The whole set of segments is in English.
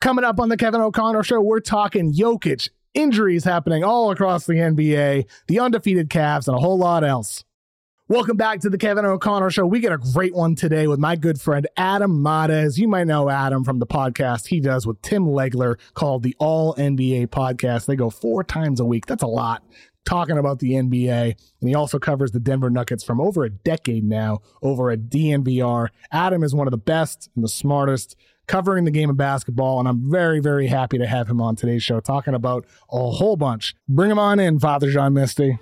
Coming up on the Kevin O'Connor Show, we're talking Jokic, injuries happening all across the NBA, the undefeated Cavs, and a whole lot else. Welcome back to the Kevin O'Connor Show. We get a great one today with my good friend Adam Mares. You might know Adam from the podcast he does with Tim Legler called the All NBA Podcast. They go 4 times a week. That's a lot, talking about the NBA. And he also covers the Denver Nuggets from over a decade now over at DNVR. Adam is one of the best and the smartest covering the game of basketball, and I'm very, very happy to have him on today's show talking about a whole bunch. Bring him on in, Father John Misty.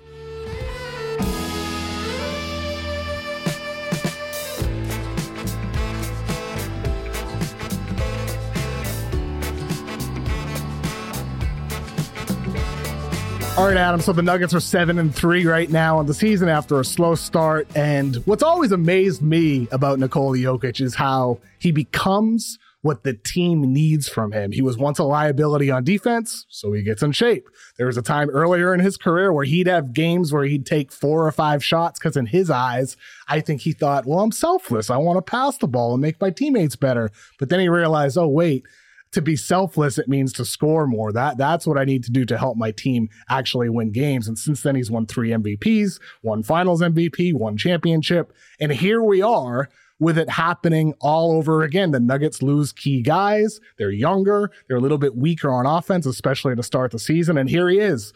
All right, Adam, so the Nuggets are 7-3 right now on the season after a slow start. And what's always amazed me about Nikola Jokic is how he becomes what the team needs from him. He was once a liability on defense, so he gets in shape. There was a time earlier in his career where he'd have games where he'd take 4 or 5 shots because in his eyes, I think he thought, well, I'm selfless. I want to pass the ball and make my teammates better. But then he realized, oh, wait, to be selfless, it means to score more. That's what I need to do to help my team actually win games. And since then, he's won 3 MVPs, 1 Finals MVP, 1 championship. And here we are with it happening all over again. The Nuggets lose key guys. They're younger. They're a little bit weaker on offense, especially to start the season. And here he is,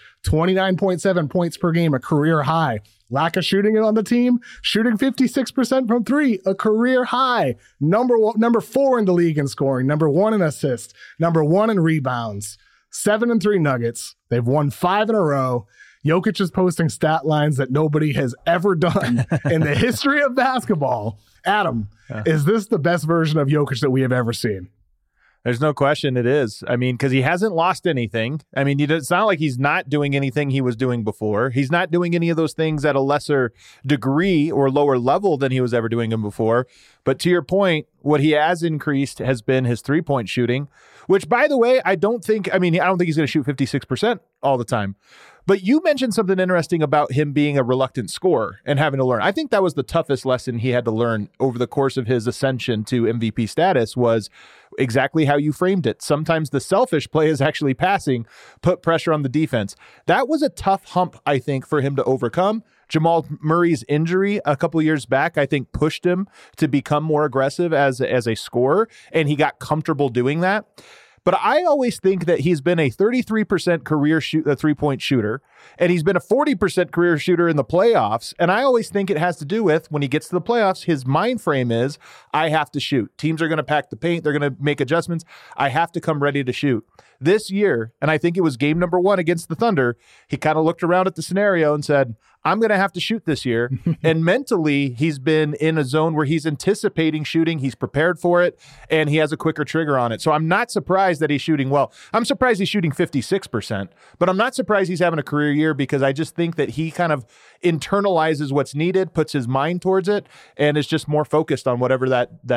29.7 points per game, a career high. Lack of shooting on the team, shooting 56% from 3, a career high. Number 4 in the league in scoring, number 1 in assists, number 1 in rebounds. 7-3 Nuggets. They've won 5 in a row. Jokic is posting stat lines that nobody has ever done in the history of basketball. Adam, is this the best version of Jokic that we have ever seen? There's no question it is. I mean, because he hasn't lost anything. I mean, it's not like he's not doing anything he was doing before. He's not doing any of those things at a lesser degree or lower level than he was ever doing them before. But to your point, what he has increased has been his three-point shooting, which, by the way, I don't think he's going to shoot 56% all the time. But you mentioned something interesting about him being a reluctant scorer and having to learn. I think that was the toughest lesson he had to learn over the course of his ascension to MVP status was exactly how you framed it. Sometimes the selfish play is actually passing, put pressure on the defense. That was a tough hump, I think, for him to overcome. Jamal Murray's injury a couple of years back, I think, pushed him to become more aggressive as a scorer, and he got comfortable doing that. But I always think that he's been a 33% career three-point shooter, and he's been a 40% career shooter in the playoffs. And I always think it has to do with when he gets to the playoffs, his mind frame is, I have to shoot. Teams are going to pack the paint. They're going to make adjustments. I have to come ready to shoot. This year, and I think it was game number 1 against the Thunder, he kind of looked around at the scenario and said, I'm going to have to shoot this year. And mentally, he's been in a zone where he's anticipating shooting. He's prepared for it, and he has a quicker trigger on it. So I'm not surprised that he's shooting well. I'm surprised he's shooting 56%, but I'm not surprised he's having a career year because I just think that he kind of internalizes what's needed, puts his mind towards it, and is just more focused on whatever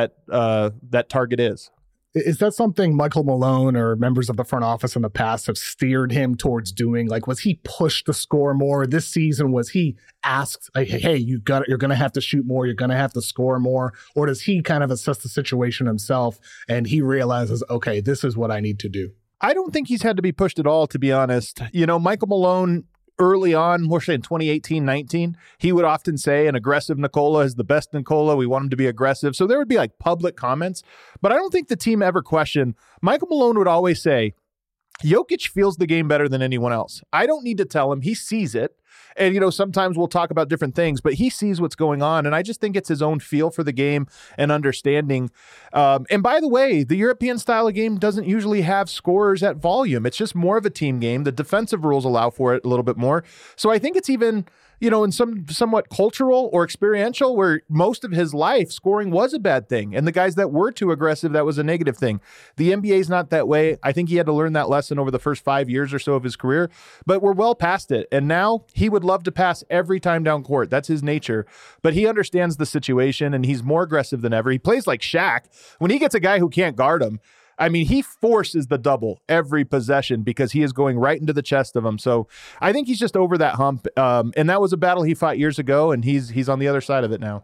that target is. Is that something Michael Malone or members of the front office in the past have steered him towards doing? Like, was he pushed to score more this season? Was he asked, like, hey, you're going to have to shoot more, you're going to have to score more? Or does he kind of assess the situation himself and he realizes, okay, this is what I need to do? I don't think he's had to be pushed at all, to be honest. Michael Malone, early on, more say in 2018-19, he would often say an aggressive Nikola is the best Nikola. We want him to be aggressive. So there would be like public comments, but I don't think the team ever questioned. Michael Malone would always say, Jokic feels the game better than anyone else. I don't need to tell him. He sees it. And, sometimes we'll talk about different things, but he sees what's going on. And I just think it's his own feel for the game and understanding. And by the way, the European style of game doesn't usually have scorers at volume. It's just more of a team game. The defensive rules allow for it a little bit more. So I think it's even, in some somewhat cultural or experiential where most of his life scoring was a bad thing. And the guys that were too aggressive, that was a negative thing. The NBA is not that way. I think he had to learn that lesson over the first 5 years or so of his career, but we're well past it. And now he would love to pass every time down court. That's his nature, but he understands the situation and he's more aggressive than ever. He plays like Shaq. When he gets a guy who can't guard him, he forces the double every possession because he is going right into the chest of him. So I think he's just over that hump. And that was a battle he fought years ago, and he's on the other side of it now.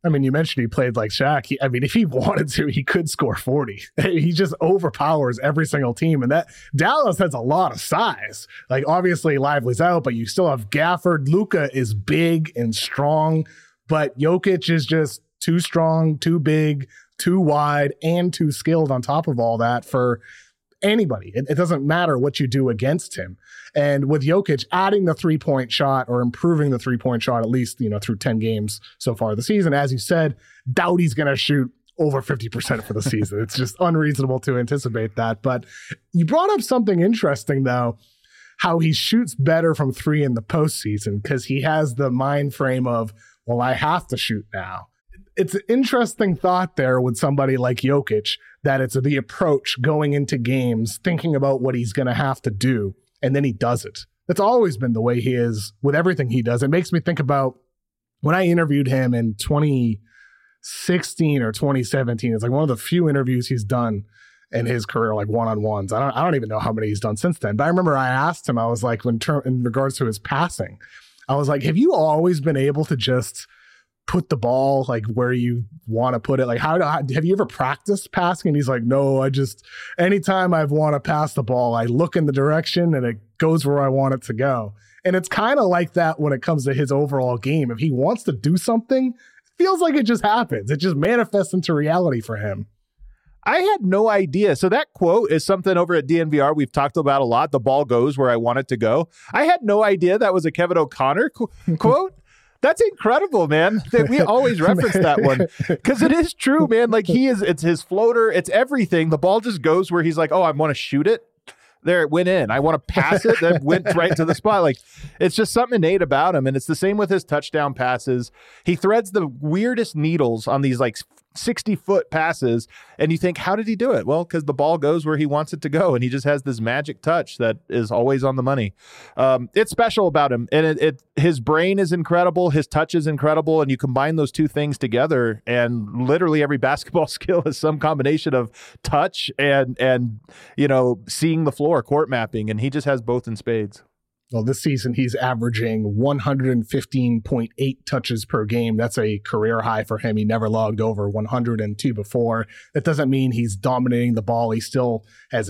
I mean, you mentioned he played like Shaq. If he wanted to, he could score 40. He just overpowers every single team. And that Dallas has a lot of size. Like, obviously, Lively's out, but you still have Gafford. Luka is big and strong, but Jokic is just too strong, too big, too wide, and too skilled on top of all that for anybody. It doesn't matter what you do against him. And with Jokic adding the 3-point shot or improving the 3-point shot, at least, through 10 games so far this season, as you said, doubt he's going to shoot over 50% for the season. It's just unreasonable to anticipate that. But you brought up something interesting, though, how he shoots better from 3 in the postseason because he has the mind frame of, well, I have to shoot now. It's an interesting thought there with somebody like Jokic, that it's the approach going into games, thinking about what he's going to have to do, and then he does it. That's always been the way he is with everything he does. It makes me think about when I interviewed him in 2016 or 2017. It's like one of the few interviews he's done in his career, like one-on-ones. I don't even know how many he's done since then. But I remember I asked him, I was like, in regards to his passing, I was like, have you always been able to just put the ball like where you want to put it? Like, how have you ever practiced passing? And he's like, no, anytime I want to pass the ball, I look in the direction and it goes where I want it to go. And it's kind of like that when it comes to his overall game. If he wants to do something, it feels like it just happens. It just manifests into reality for him. I had no idea. So that quote is something over at DNVR we've talked about a lot. The ball goes where I want it to go. I had no idea that was a Kevin O'Connor quote. That's incredible, man. We always reference that one because it is true, man. Like it's his floater. It's everything. The ball just goes where he's like, oh, I want to shoot it. There, it went in. I want to pass it. That went right to the spot. Like, it's just something innate about him. And it's the same with his touchdown passes. He threads the weirdest needles on these like 60-foot passes. And you think, how did he do it? Well, because the ball goes where he wants it to go. And he just has this magic touch that is always on the money. It's special about him. And his brain is incredible. His touch is incredible. And you combine those two things together, and literally every basketball skill is some combination of touch and seeing the floor, court mapping. And he just has both in spades. Well, this season, he's averaging 115.8 touches per game. That's a career high for him. He never logged over 102 before. That doesn't mean he's dominating the ball. He still has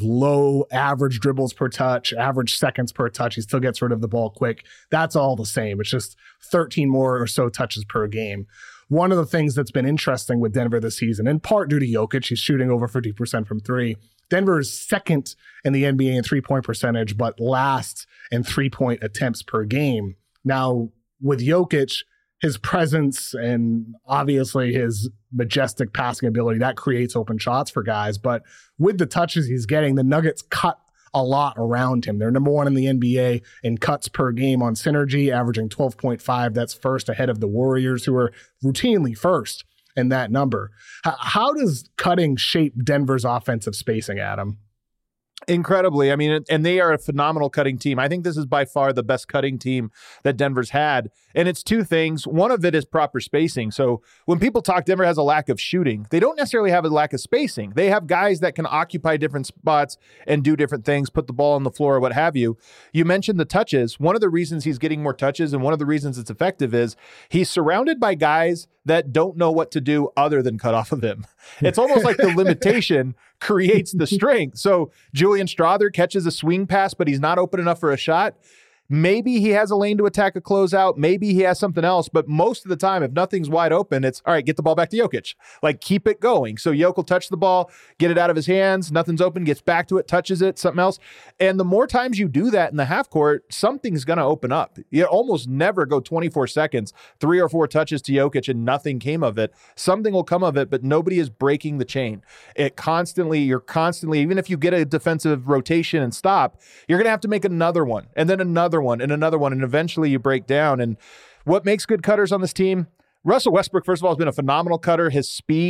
low average dribbles per touch, average seconds per touch. He still gets rid of the ball quick. That's all the same. It's just 13 more or so touches per game. One of the things that's been interesting with Denver this season, in part due to Jokic, he's shooting over 50% from 3. Denver is second in the NBA in 3-point percentage, but last in 3-point attempts per game. Now, with Jokic, his presence and obviously his majestic passing ability, that creates open shots for guys. But with the touches he's getting, the Nuggets cut a lot around him. They're number 1 in the NBA in cuts per game on Synergy, averaging 12.5. That's first ahead of the Warriors, who are routinely first in that number. How does cutting shape Denver's offensive spacing, Adam? Incredibly. I mean, and they are a phenomenal cutting team. I think this is by far the best cutting team that Denver's had. And it's two things. One of it is proper spacing. So when people talk Denver has a lack of shooting, they don't necessarily have a lack of spacing. They have guys that can occupy different spots and do different things, put the ball on the floor, what have you. You mentioned the touches. One of the reasons he's getting more touches and one of the reasons it's effective is he's surrounded by guys that don't know what to do other than cut off of him. It's almost like the limitation creates the strength. So Julian Strawther catches a swing pass, but he's not open enough for a shot. Maybe he has a lane to attack a closeout. Maybe he has something else. But most of the time, if nothing's wide open, it's, all right, get the ball back to Jokic. Like, keep it going. So Jokic will touch the ball, get it out of his hands. Nothing's open, gets back to it, touches it, something else. And the more times you do that in the half court, something's going to open up. You almost never go 24 seconds, 3 or 4 touches to Jokic and nothing came of it. Something will come of it, but nobody is breaking the chain. You're constantly, even if you get a defensive rotation and stop, you're going to have to make another one and then another one and another one, and eventually you break down. And what makes good cutters on this team? Russell Westbrook, first of all, has been a phenomenal cutter. His speed,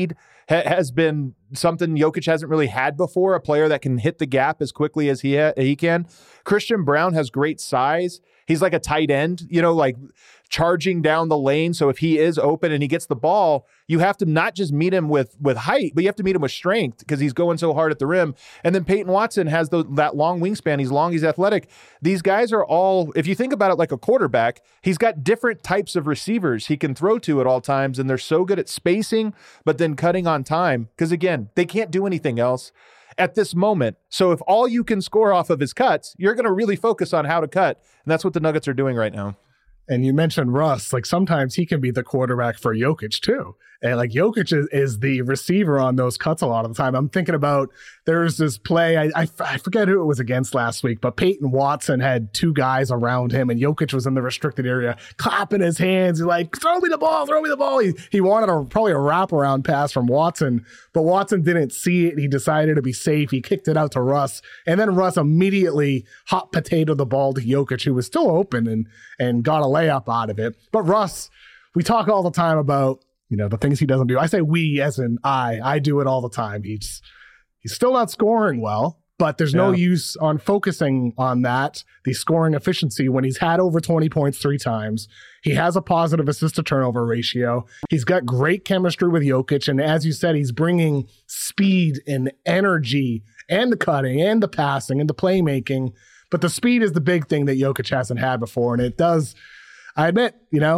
has been something Jokic hasn't really had before, a player that can hit the gap as quickly as he can. Christian Braun has great size. He's like a tight end, like charging down the lane. So if he is open and he gets the ball, you have to not just meet him with height, but you have to meet him with strength because he's going so hard at the rim. And then Peyton Watson has that long wingspan. He's long, he's athletic. These guys are all, if you think about it like a quarterback, he's got different types of receivers he can throw to at all times. And they're so good at spacing, but then cutting on time. Because again, they can't do anything else at this moment. So if all you can score off of is cuts, you're going to really focus on how to cut. And that's what the Nuggets are doing right now. And you mentioned Russ, like sometimes he can be the quarterback for Jokic too. And like Jokic is the receiver on those cuts a lot of the time. I'm thinking about, there's this play, I forget who it was against last week, but Peyton Watson had two guys around him and Jokic was in the restricted area clapping his hands. He's like, throw me the ball. He wanted probably a wraparound pass from Watson, but Watson didn't see it. He decided to be safe. He kicked it out to Russ. And then Russ immediately hot potato the ball to Jokic, who was still open and got a layup out of it. But Russ, we talk all the time about, the things he doesn't do. I say we as in I do it all the time. He's still not scoring well, but there's no use on focusing on that, the scoring efficiency, when he's had over 20 points 3 times. He has a positive assist to turnover ratio. He's got great chemistry with Jokic. And as you said, he's bringing speed and energy and the cutting and the passing and the playmaking. But the speed is the big thing that Jokic hasn't had before. And it does, I admit,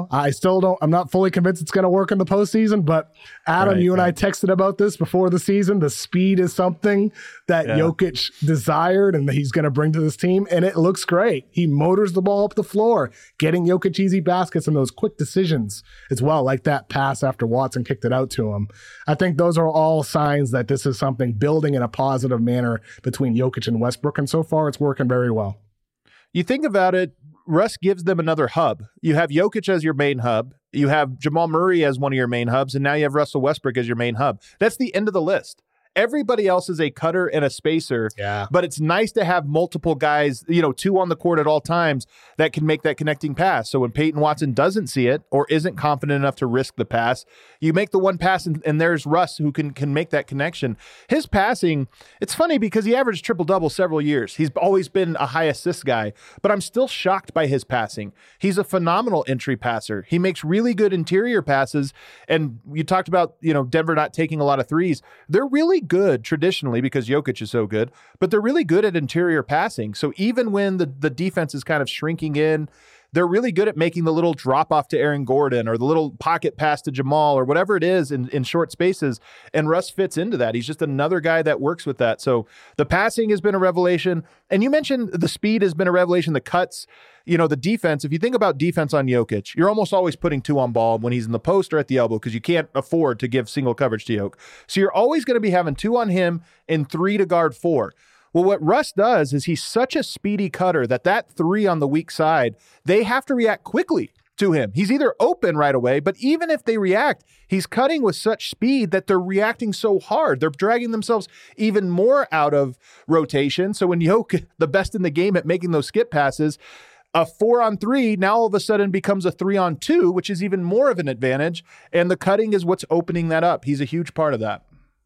I'm not fully convinced it's going to work in the postseason, but Adam, you and I texted about this before the season. The speed is something that Jokic desired and that he's going to bring to this team, and it looks great. He motors the ball up the floor, getting Jokic easy baskets and those quick decisions as well, like that pass after Watson kicked it out to him. I think those are all signs that this is something building in a positive manner between Jokic and Westbrook, and so far it's working very well. You think about it, Russ gives them another hub. You have Jokic as your main hub. You have Jamal Murray as one of your main hubs. And now you have Russell Westbrook as your main hub. That's the end of the list. Everybody else is a cutter and a spacer, but it's nice to have multiple guys, 2 on the court at all times that can make that connecting pass. So when Peyton Watson doesn't see it or isn't confident enough to risk the pass, you make the one pass and there's Russ who can make that connection. His passing, it's funny because he averaged triple-double several years. He's always been a high assist guy, but I'm still shocked by his passing. He's a phenomenal entry passer. He makes really good interior passes. And you talked about, Denver not taking a lot of threes. They're really good traditionally because Jokic is so good, but they're really good at interior passing. So even when the defense is kind of shrinking in, they're really good at making the little drop off to Aaron Gordon or the little pocket pass to Jamal or whatever it is in short spaces. And Russ fits into that. He's just another guy that works with that. So the passing has been a revelation. And you mentioned the speed has been a revelation. The cuts, the defense, if you think about defense on Jokic, you're almost always putting 2 on ball when he's in the post or at the elbow because you can't afford to give single coverage to Jokic. So you're always going to be having 2 on him and 3 to guard 4. Well, what Russ does is he's such a speedy cutter that 3 on the weak side, they have to react quickly to him. He's either open right away, but even if they react, he's cutting with such speed that they're reacting so hard. They're dragging themselves even more out of rotation. So when Jokic, the best in the game at making those skip passes, a 4-on-3 now all of a sudden becomes a 3-on-2, which is even more of an advantage. And the cutting is what's opening that up. He's a huge part of that.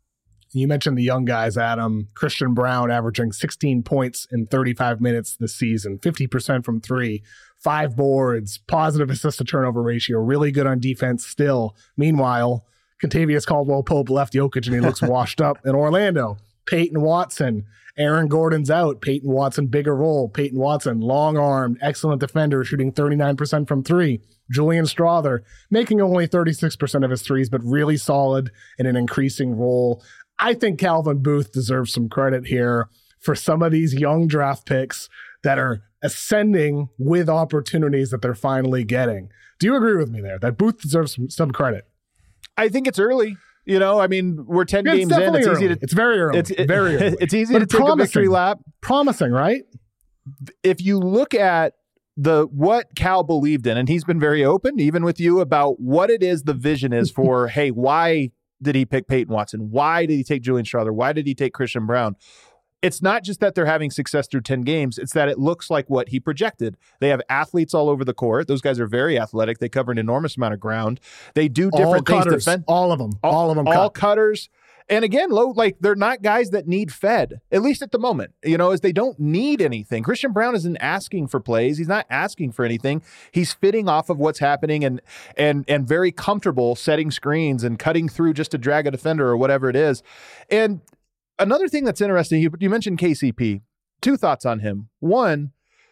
You mentioned the young guys, Adam. Christian Braun averaging 16 points in 35 minutes this season, 50% from 3, 5 boards, positive assist to turnover ratio, really good on defense still. Meanwhile, Kentavious Caldwell-Pope left Jokic and he looks washed up in Orlando. Peyton Watson, Aaron Gordon's out. Peyton Watson, bigger role. Peyton Watson, long-armed, excellent defender, shooting 39% from 3. Julian Strawther, making only 36% of his threes, but really solid in an increasing role. I think Calvin Booth deserves some credit here for some of these young draft picks that are ascending with opportunities that they're finally getting. Do you agree with me there, that Booth deserves some credit? I think it's early. We're 10 games in. It's early. easy It's very early. Very early. It's easy to take a victory lap. Promising, right? If you look at what Cal believed in, and he's been very open, even with you, about what it is the vision is for, hey, why did he pick Peyton Watson? Why did he take Julian Strawther? Why did he take Christian Braun? it's not just that they're having success through 10 games. It's that it looks like what he projected. They have athletes all over the court. Those guys are very athletic. They cover an enormous amount of ground. They do different things. All of them. All cutters. And again, they're not guys that need fed, at least at the moment, as they don't need anything. Christian Braun isn't asking for plays. He's not asking for anything. He's fitting off of what's happening and very comfortable setting screens and cutting through just to drag a defender or whatever it is. And another thing that's interesting, you mentioned KCP. Two thoughts on him. One,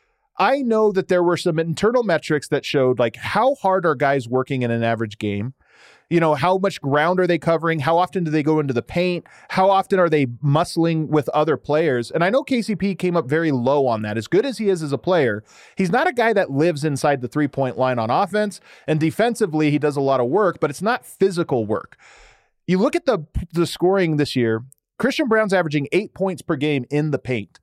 I know that there were some internal metrics that showed how hard are guys working in an average game. How much ground are they covering? How often do they go into the paint? How often are they muscling with other players? And I know KCP came up very low on that. As good as he is as a player, he's not a guy that lives inside the three-point line on offense. And defensively, he does a lot of work, but it's not physical work. You look at the scoring this year, Christian Braun's averaging 8 points per game in the paint.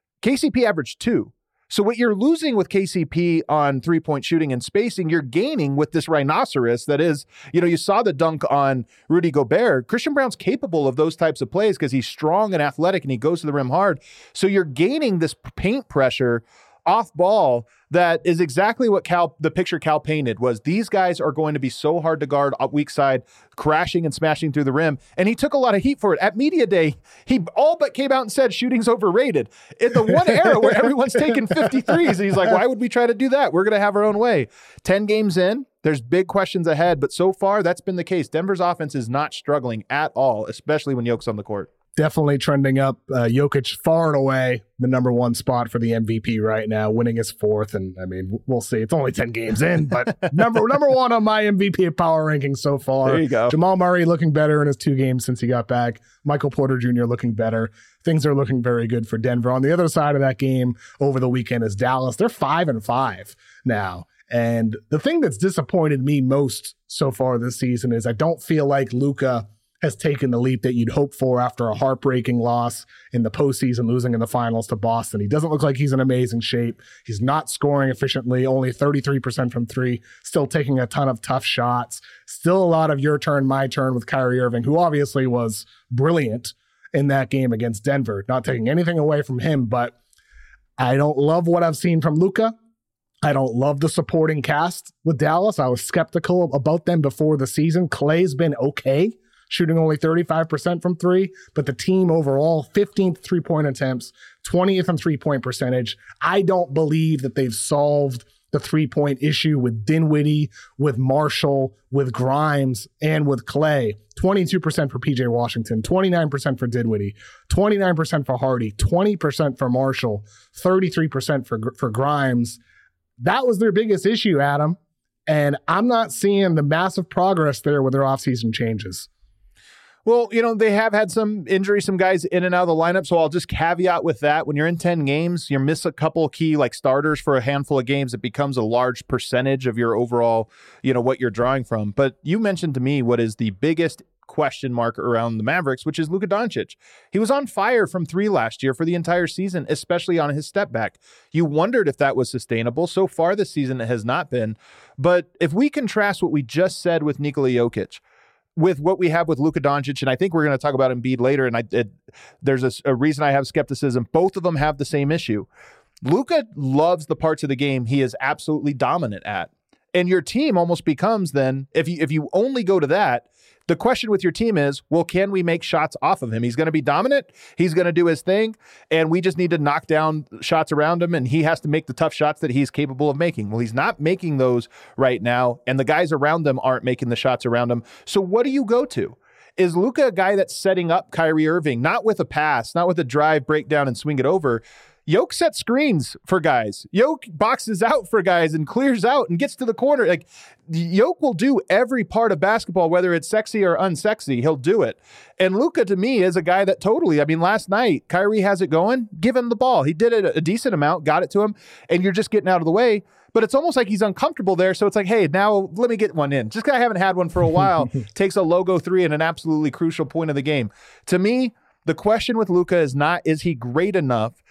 KCP averaged 2. So what you're losing with KCP on three-point shooting and spacing, you're gaining with this rhinoceros that is, you saw the dunk on Rudy Gobert. Christian Braun's capable of those types of plays because he's strong and athletic and he goes to the rim hard. So you're gaining this paint pressure off ball that is exactly what the picture Cal painted was. These guys are going to be so hard to guard up weak side, crashing and smashing through the rim. And he took a lot of heat for it. At media day, he all but came out and said shooting's overrated. In the one era where everyone's taking 53s, and he's like, why would we try to do that? We're going to have our own way. 10 games in, there's big questions ahead, but so far that's been the case. Denver's offense is not struggling at all, especially when Jokic on the court. Definitely trending up. Jokic far and away the number one spot for the MVP right now, winning his 4th. And I mean, we'll see. It's only 10 games in, but number one on my MVP power ranking so far. There you go. Jamal Murray looking better in his 2 games since he got back. Michael Porter Jr. looking better. Things are looking very good for Denver. On the other side of that game over the weekend is Dallas. They're 5-5 now. And the thing that's disappointed me most so far this season is I don't feel like Luka has taken the leap that you'd hope for after a heartbreaking loss in the postseason, losing in the finals to Boston. He doesn't look like he's in amazing shape. He's not scoring efficiently, only 33% from 3, still taking a ton of tough shots. Still a lot of your turn, my turn with Kyrie Irving, who obviously was brilliant in that game against Denver. Not taking anything away from him, but I don't love what I've seen from Luka. I don't love the supporting cast with Dallas. I was skeptical about them before the season. Clay's been okay, shooting only 35% from 3, but the team overall, 15th three-point attempts, 20th in three-point percentage. I don't believe that they've solved the three-point issue with Dinwiddie, with Marshall, with Grimes, and with Clay. 22% for PJ Washington, 29% for Dinwiddie, 29% for Hardy, 20% for Marshall, 33% for Grimes. That was their biggest issue, Adam. And I'm not seeing the massive progress there with their offseason changes. Well, they have had some injuries, some guys in and out of the lineup. So I'll just caveat with that. When you're in 10 games, you miss a couple key starters for a handful of games. It becomes a large percentage of your overall, what you're drawing from. But you mentioned to me what is the biggest question mark around the Mavericks, which is Luka Doncic. He was on fire from 3 last year for the entire season, especially on his step back. You wondered if that was sustainable. So far this season, it has not been. But if we contrast what we just said with Nikola Jokic with what we have with Luka Doncic, and I think we're going to talk about Embiid later, and there's a reason I have skepticism. Both of them have the same issue. Luka loves the parts of the game he is absolutely dominant at. And your team almost becomes then, if you only go to that, the question with your team is, well, can we make shots off of him? He's going to be dominant. He's going to do his thing. And we just need to knock down shots around him. And he has to make the tough shots that he's capable of making. Well, he's not making those right now. And the guys around them aren't making the shots around him. So what do you go to? Is Luka a guy that's setting up Kyrie Irving, not with a pass, not with a drive, breakdown, and swing it over? Jokic sets screens for guys. Jokic boxes out for guys and clears out and gets to the corner. Jokic will do every part of basketball, whether it's sexy or unsexy. He'll do it. And Luka, to me, is a guy that last night, Kyrie has it going. Give him the ball. He did it a decent amount, got it to him, and you're just getting out of the way. But it's almost like he's uncomfortable there. So it's like, hey, now let me get one in. Just because I haven't had one for a while, takes a logo 3 in an absolutely crucial point of the game. To me, the question with Luka is not, is he great enough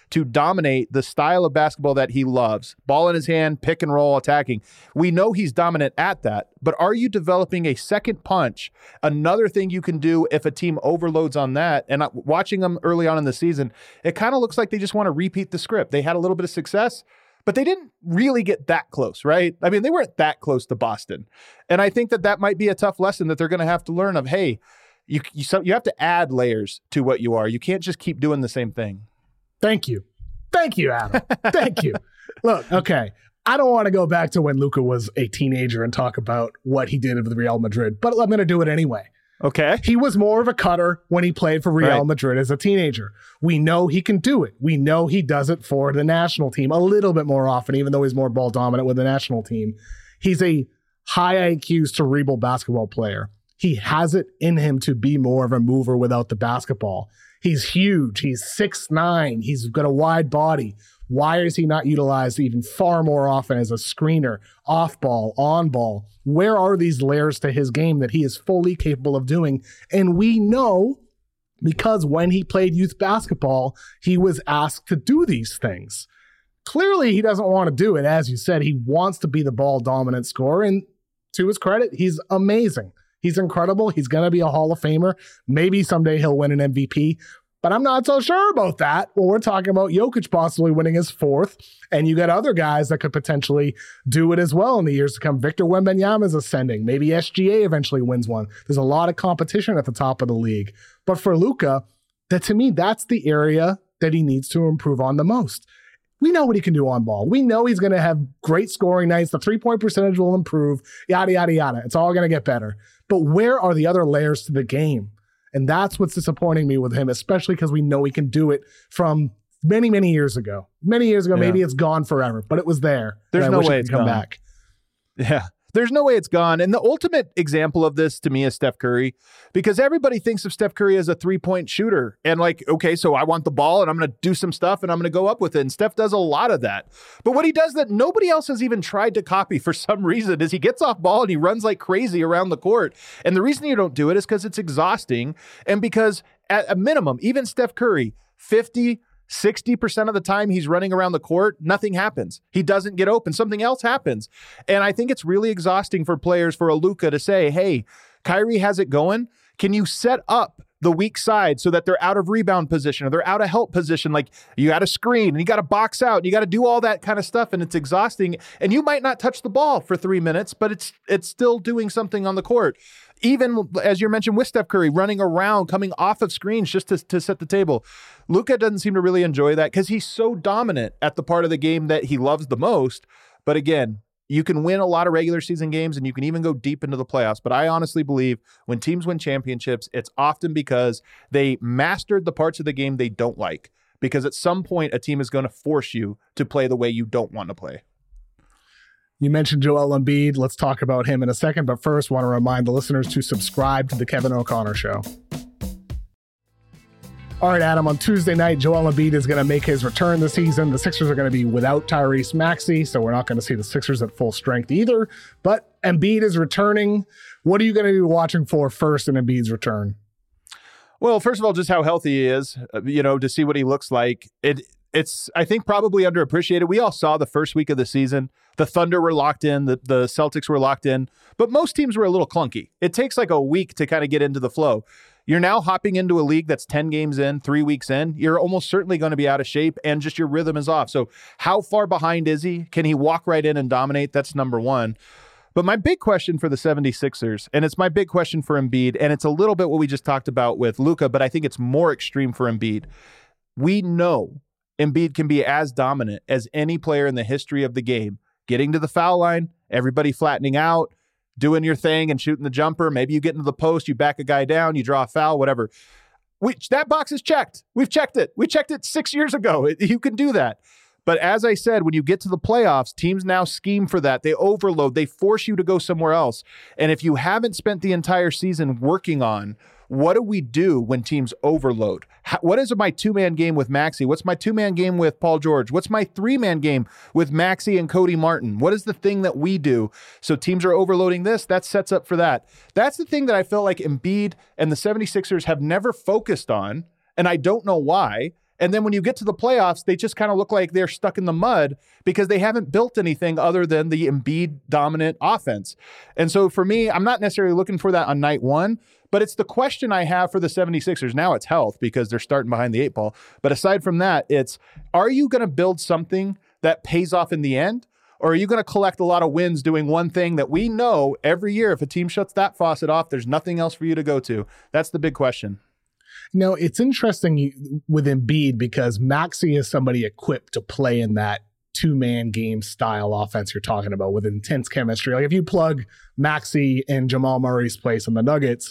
to dominate the style of basketball that he loves. Ball in his hand, pick and roll, attacking. We know he's dominant at that, but are you developing a second punch? Another thing you can do if a team overloads on that, and watching them early on in the season, it kind of looks like they just want to repeat the script. They had a little bit of success, but they didn't really get that close, right? I mean, they weren't that close to Boston. And I think that might be a tough lesson that they're going to have to learn of, hey, you have to add layers to what you are. You can't just keep doing the same thing. Thank you, Adam. Thank you. Look, okay, I don't want to go back to when Luka was a teenager and talk about what he did with Real Madrid, but I'm going to do it anyway. Okay. He was more of a cutter when he played for Real Madrid as a teenager. We know he can do it. We know he does it for the national team a little bit more often, even though he's more ball dominant with the national team. He's a high IQ cerebral basketball player. He has it in him to be more of a mover without the basketball. He's huge. He's 6'9". He's got a wide body. Why is he not utilized even far more often as a screener, off ball, on ball? Where are these layers to his game that he is fully capable of doing? And we know because when he played youth basketball, he was asked to do these things. Clearly, he doesn't want to do it. As you said, he wants to be the ball dominant scorer. And to his credit, he's amazing. He's incredible. He's going to be a Hall of Famer. Maybe someday he'll win an MVP. But I'm not so sure about that. Well, we're talking about Jokic possibly winning his fourth, and you got other guys that could potentially do it as well in the years to come. Victor Wembanyama is ascending. Maybe SGA eventually wins one. There's a lot of competition at the top of the league. But for Luka, to me, that's the area that he needs to improve on the most. We know what he can do on ball. We know he's going to have great scoring nights. The three-point percentage will improve, yada, yada, yada. It's all going to get better. But where are the other layers to the game? And that's what's disappointing me with him, especially because we know he can do it from many, many years ago. Many years ago, maybe it's gone forever, but it was there. There's no way it's come back. Yeah. There's no way it's gone. And the ultimate example of this to me is Steph Curry, because everybody thinks of Steph Curry as a three-point shooter. And like, okay, so I want the ball and I'm going to do some stuff and I'm going to go up with it. And Steph does a lot of that. But what he does that nobody else has even tried to copy for some reason is he gets off ball and he runs like crazy around the court. And the reason you don't do it is because it's exhausting. And because at a minimum, even Steph Curry, 60% of the time he's running around the court, nothing happens. He doesn't get open. Something else happens. And I think it's really exhausting for players, for a Luka to say, hey, Kyrie has it going. Can you set up the weak side so that they're out of rebound position or they're out of help position? Like you got to screen and you got to box out and you got to do all that kind of stuff. And it's exhausting. And you might not touch the ball for 3 minutes, but it's still doing something on the court. Even as you mentioned with Steph Curry running around, coming off of screens just to set the table. Luka doesn't seem to really enjoy that because he's so dominant at the part of the game that he loves the most. But again, you can win a lot of regular season games and you can even go deep into the playoffs. But I honestly believe when teams win championships, it's often because they mastered the parts of the game they don't like. Because at some point, a team is going to force you to play the way you don't want to play. You mentioned Joel Embiid. Let's talk about him in a second. But first, want to remind the listeners to subscribe to the Kevin O'Connor Show. All right, Adam, on Tuesday night, Joel Embiid is going to make his return this season. The Sixers are going to be without Tyrese Maxey, so we're not going to see the Sixers at full strength either. But Embiid is returning. What are you going to be watching for first in Embiid's return? Well, first of all, just how healthy he is, to see what he looks like. It's, I think, probably underappreciated. We all saw the first week of the season. The Thunder were locked in. The Celtics were locked in. But most teams were a little clunky. It takes like a week to kind of get into the flow. You're now hopping into a league that's 10 games in, 3 weeks in. You're almost certainly going to be out of shape and just your rhythm is off. So how far behind is he? Can he walk right in and dominate? That's number one. But my big question for the 76ers, and it's my big question for Embiid, and it's a little bit what we just talked about with Luka, but I think it's more extreme for Embiid. We know Embiid can be as dominant as any player in the history of the game. Getting to the foul line, everybody flattening out, doing your thing and shooting the jumper. Maybe you get into the post, you back a guy down, you draw a foul, whatever. That box is checked. We've checked it. We checked it 6 years ago. You can do that. But as I said, when you get to the playoffs, teams now scheme for that. They overload. They force you to go somewhere else. And if you haven't spent the entire season working on what do we do when teams overload? What is my two-man game with Maxey? What's my two-man game with Paul George? What's my three-man game with Maxey and Cody Martin? What is the thing that we do? So teams are overloading this. That sets up for that. That's the thing that I felt like Embiid and the 76ers have never focused on, and I don't know why. And then when you get to the playoffs, they just kind of look like they're stuck in the mud because they haven't built anything other than the Embiid dominant offense. And so for me, I'm not necessarily looking for that on night one, but it's the question I have for the 76ers. Now it's health because they're starting behind the 8 ball. But aside from that, it's, are you going to build something that pays off in the end? Or are you going to collect a lot of wins doing one thing that we know every year, if a team shuts that faucet off, there's nothing else for you to go to? That's the big question. No, it's interesting with Embiid because Maxey is somebody equipped to play in that two-man game style offense you're talking about with intense chemistry. Like if you plug Maxey in Jamal Murray's place in the Nuggets,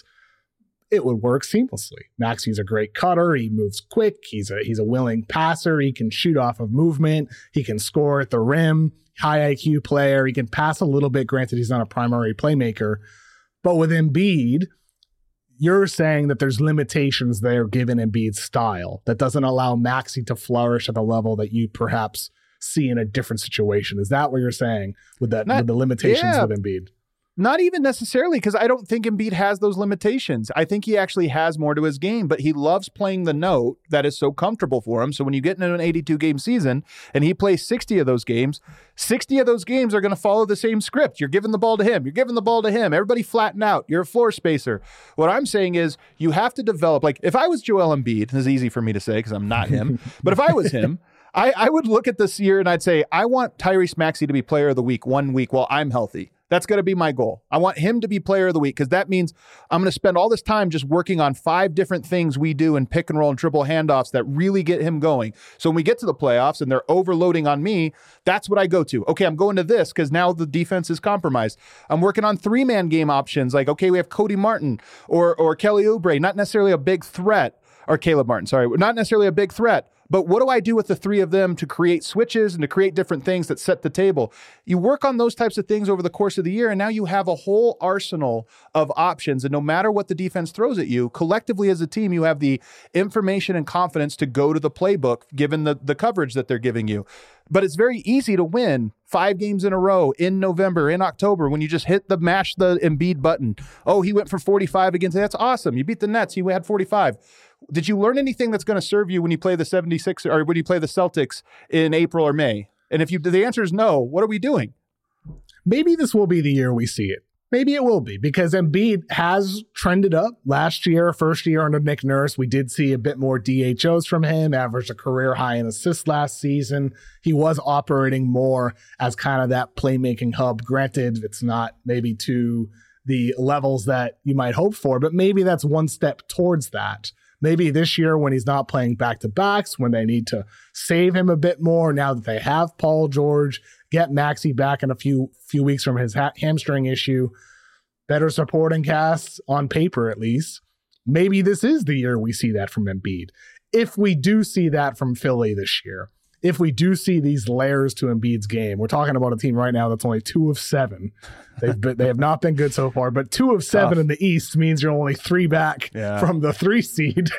it would work seamlessly. Maxey's a great cutter. He moves quick. He's a willing passer. He can shoot off of movement. He can score at the rim. High IQ player. He can pass a little bit. Granted, he's not a primary playmaker. But with Embiid, you're saying that there's limitations there given Embiid's style that doesn't allow Maxey to flourish at the level that you perhaps see in a different situation. Is that what you're saying with that, with the limitations with Embiid? Not even necessarily, because I don't think Embiid has those limitations. I think he actually has more to his game, but he loves playing the note that is so comfortable for him. So when you get into an 82-game season and he plays 60 of those games, 60 of those games are going to follow the same script. You're giving the ball to him. You're giving the ball to him. Everybody flatten out. You're a floor spacer. What I'm saying is you have to develop, like if I was Joel Embiid, this is easy for me to say because I'm not him, but if I was him, I would look at this year and I'd say, I want Tyrese Maxey to be player of the week 1 week while I'm healthy. That's going to be my goal. I want him to be player of the week because that means I'm going to spend all this time just working on 5 different things we do in pick and roll and triple handoffs that really get him going. So when we get to the playoffs and they're overloading on me, that's what I go to. Okay, I'm going to this because now the defense is compromised. I'm working on 3-man game options like, okay, we have Cody Martin or Kelly Oubre, not necessarily a big threat, or Caleb Martin, sorry, not necessarily a big threat. But what do I do with the 3 of them to create switches and to create different things that set the table? You work on those types of things over the course of the year, and now you have a whole arsenal of options. And no matter what the defense throws at you, collectively as a team, you have the information and confidence to go to the playbook, given the coverage that they're giving you. But it's very easy to win 5 games in a row in November, in October, when you just mash the Embiid button. Oh, he went for 45 against, that's awesome. You beat the Nets, he had 45. Did you learn anything that's going to serve you when you play the 76 or when you play the Celtics in April or May? And if the answer is no, what are we doing? Maybe this will be the year we see it. Maybe it will be because Embiid has trended up last year, first year under Nick Nurse. We did see a bit more DHOs from him, averaged a career high in assists last season. He was operating more as kind of that playmaking hub. Granted, it's not maybe to the levels that you might hope for, but maybe that's one step towards that. Maybe this year when he's not playing back-to-backs, when they need to save him a bit more, now that they have Paul George, get Maxey back in a few weeks from his hamstring issue, better supporting casts on paper at least. Maybe this is the year we see that from Embiid. If we do see that from Philly this year, if we do see these layers to Embiid's game, we're talking about a team right now that's only 2 of 7. They have not been good so far, but 2 of 7 in the East means you're only 3 back from the 3 seed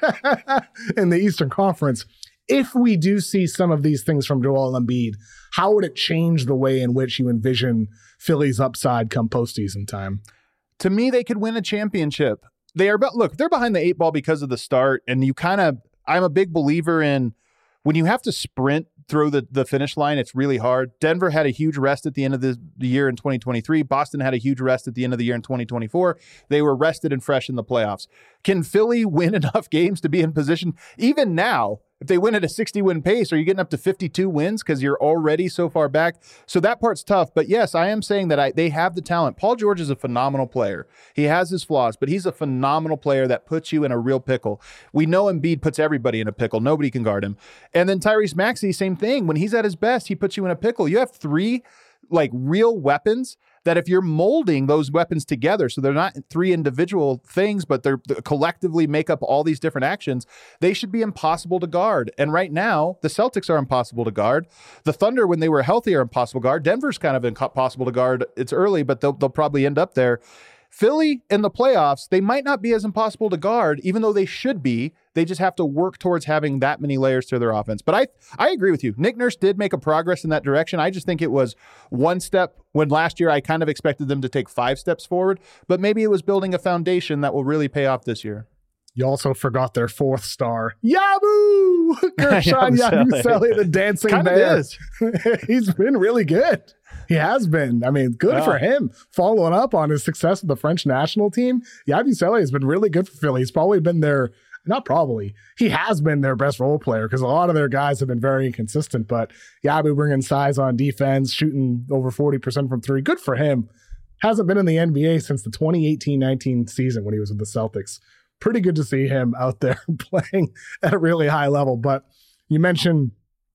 in the Eastern Conference. If we do see some of these things from Joel Embiid, how would it change the way in which you envision Philly's upside come postseason time? To me, they could win a championship. They're behind the 8 ball because of the start, and I'm a big believer in when you have to sprint through the finish line, it's really hard. Denver had a huge rest at the end of the year in 2023. Boston had a huge rest at the end of the year in 2024. They were rested and fresh in the playoffs. Can Philly win enough games to be in position? Even now, if they win at a 60-win pace, are you getting up to 52 wins because you're already so far back? So that part's tough. But yes, I am saying that they have the talent. Paul George is a phenomenal player. He has his flaws, but he's a phenomenal player that puts you in a real pickle. We know Embiid puts everybody in a pickle. Nobody can guard him. And then Tyrese Maxey, same thing. When he's at his best, he puts you in a pickle. You have 3 real weapons that if you're molding those weapons together, so they're not 3 individual things, but they collectively make up all these different actions, they should be impossible to guard. And right now, the Celtics are impossible to guard. The Thunder, when they were healthy, are impossible to guard. Denver's kind of impossible to guard. It's early, but they'll probably end up there. Philly in the playoffs, they might not be as impossible to guard, even though they should be. They just have to work towards having that many layers to their offense. But I agree with you. Nick Nurse did make a progress in that direction. I just think it was 1 step when last year I kind of expected them to take 5 steps forward. But maybe it was building a foundation that will really pay off this year. You also forgot their fourth star, Yabu! Gershon Yabusele, the dancing bear. He's been really good. He has been. I mean, good for him. Following up on his success with the French national team, Yabusele has been really good for Philly. He's probably been he has been their best role player because a lot of their guys have been very inconsistent, but Yabu bringing size on defense, shooting over 40% from three. Good for him. Hasn't been in the NBA since the 2018-19 season when he was with the Celtics. Pretty good to see him out there playing at a really high level. But you mentioned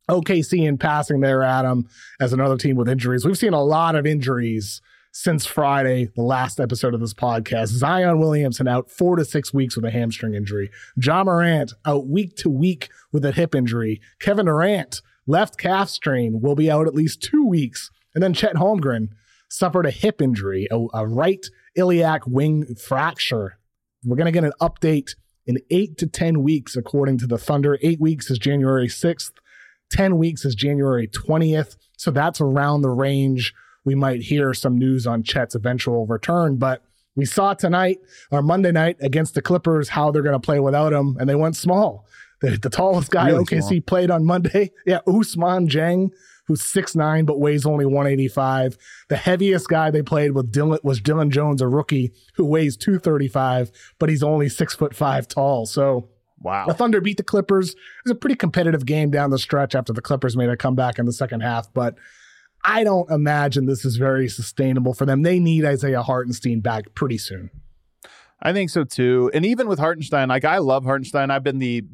OKC in passing there, Adam, as another team with injuries. We've seen a lot of injuries since Friday, the last episode of this podcast. Zion Williamson out 4 to 6 weeks with a hamstring injury. Ja Morant out week to week with a hip injury. Kevin Durant, left calf strain, will be out at least 2 weeks. And then Chet Holmgren suffered a hip injury, a right iliac wing fracture. We're going to get an update in 8 to 10 weeks, according to the Thunder. 8 weeks is January 6th. 10 weeks is January 20th. So that's around the range we might hear some news on Chet's eventual return. But we saw tonight, or Monday night, against the Clippers, how they're going to play without him, and they went small. The tallest guy really OKC small. Played on Monday, Ousmane Dieng, who's 6'9", but weighs only 185. The heaviest guy they played with was Dylan Jones, a rookie, who weighs 235, but he's only 6'5" tall. So wow. The Thunder beat the Clippers. It was a pretty competitive game down the stretch after the Clippers made a comeback in the second half, but I don't imagine this is very sustainable for them. They need Isaiah Hartenstein back pretty soon. I think so too. And even with Hartenstein, I love Hartenstein. I've been the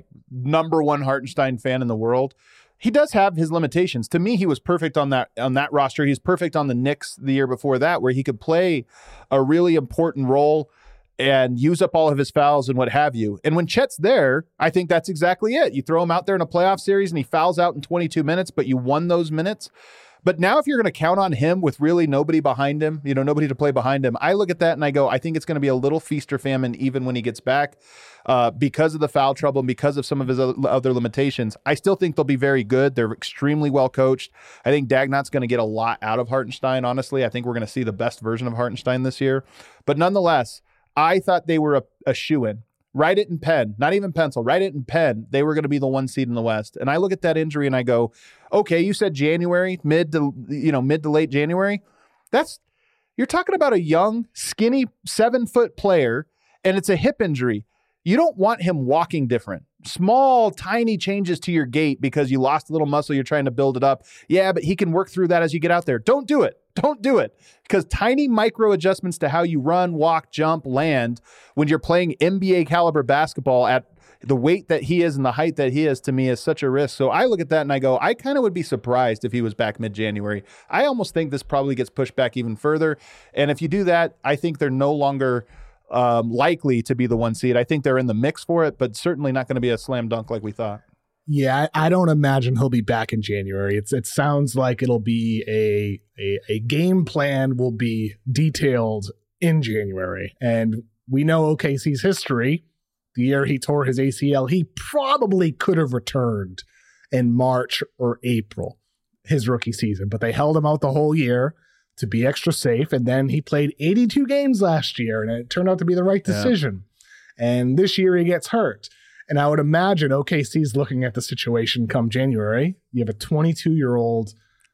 number one Hartenstein fan in the world. He does have his limitations. To me, he was perfect on that roster. He's perfect on the Knicks the year before that, where he could play a really important role and use up all of his fouls and what have you. And when Chet's there, I think that's exactly it. You throw him out there in a playoff series and he fouls out in 22 minutes, but you won those minutes. But now if you're going to count on him with really nobody behind him, nobody to play behind him, I look at that and I go, I think it's going to be a little feast or famine even when he gets back because of the foul trouble and because of some of his other limitations. I still think they'll be very good. They're extremely well coached. I think Dagnot's going to get a lot out of Hartenstein, honestly. I think we're going to see the best version of Hartenstein this year. But nonetheless, I thought they were a shoo-in. Write it in pen, not even pencil, write it in pen. They were going to be the 1 seed in the West. And I look at that injury and I go, okay, you said January, mid to late January. You're talking about a young, skinny 7-foot player, and it's a hip injury. You don't want him walking different. Small, tiny changes to your gait because you lost a little muscle, you're trying to build it up. Yeah, but he can work through that as you get out there. Don't do it. Don't do it. Because tiny micro adjustments to how you run, walk, jump, land when you're playing NBA caliber basketball at the weight that he is and the height that he is, to me, is such a risk. So I look at that and I go, I kind of would be surprised if he was back mid-January. I almost think this probably gets pushed back even further. And if you do that, I think they're no longer likely to be the 1 seed. I think they're in the mix for it, but certainly not going to be a slam dunk like we thought. Yeah, I don't imagine he'll be back in January. It sounds like it'll be a game plan will be detailed in January. And we know OKC's history. The year he tore his ACL, he probably could have returned in March or April, his rookie season. But they held him out the whole year to be extra safe. And then he played 82 games last year, and it turned out to be the right decision. Yeah. And this year he gets hurt. And I would imagine OKC's looking at the situation come January. You have a 22-year-old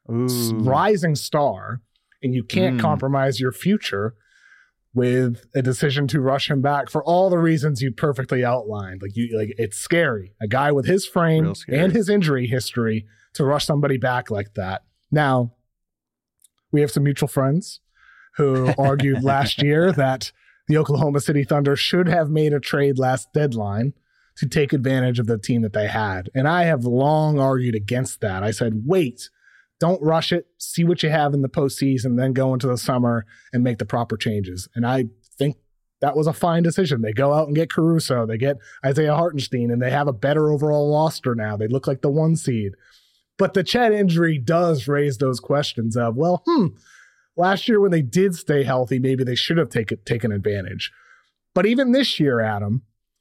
rising star, and you can't compromise your future with a decision to rush him back for all the reasons you perfectly outlined. It's scary. A guy with his frame and his injury history to rush somebody back like that. Now, we have some mutual friends who argued last year that the Oklahoma City Thunder should have made a trade last deadline to take advantage of the team that they had. And I have long argued against that. I said, wait, don't rush it. See what you have in the postseason, then go into the summer and make the proper changes. And I think that was a fine decision. They go out and get Caruso. They get Isaiah Hartenstein, and they have a better overall roster now. They look like the 1 seed. But the Chet injury does raise those questions of, last year when they did stay healthy, maybe they should have taken advantage. But even this year, Adam,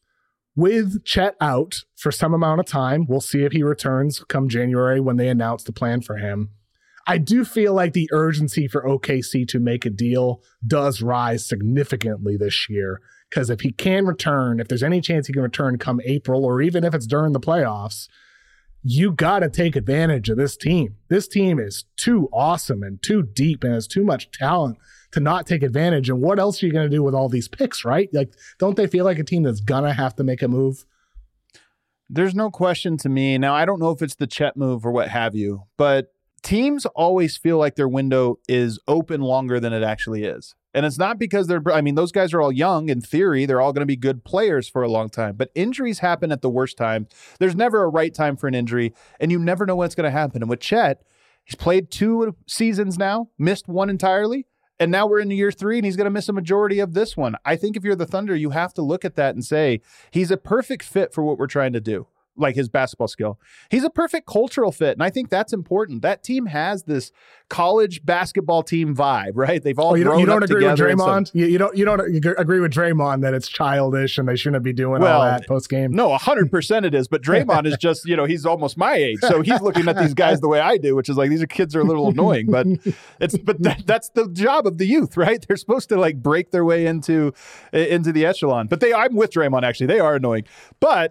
with Chet out for some amount of time, we'll see if he returns come January when they announce the plan for him. I do feel like the urgency for OKC to make a deal does rise significantly this year, Because if he can return, if there's any chance he can return come April, or even if it's during the playoffs, you got to take advantage of this team. This team is too awesome and too deep and has too much talent to not take advantage. And what else are you going to do with all these picks, right? Like, don't they feel like a team that's going to have to make a move? There's no question to me. Now, I don't know if it's the Chet move or what have you, but teams always feel like their window is open longer than it actually is. And it's not because those guys are all young. In theory, they're all going to be good players for a long time. But injuries happen at the worst time. There's never a right time for an injury, and you never know when it's going to happen. And with Chet, he's played 2 seasons now, missed 1 entirely, and now we're in year 3, and he's going to miss a majority of this one. I think if you're the Thunder, you have to look at that and say, he's a perfect fit for what we're trying to do. Like his basketball skill. He's a perfect cultural fit. And I think that's important. That team has this college basketball team vibe, right? They've all you don't agree with together. Draymond? You don't agree with Draymond that it's childish and they shouldn't be doing all that post game? No, 100% it is. But Draymond is just, he's almost my age. So he's looking at these guys the way I do, which is like, these kids are a little annoying, but that's the job of the youth, right? They're supposed to like break their way into the echelon. But I'm with Draymond, actually. They are annoying. But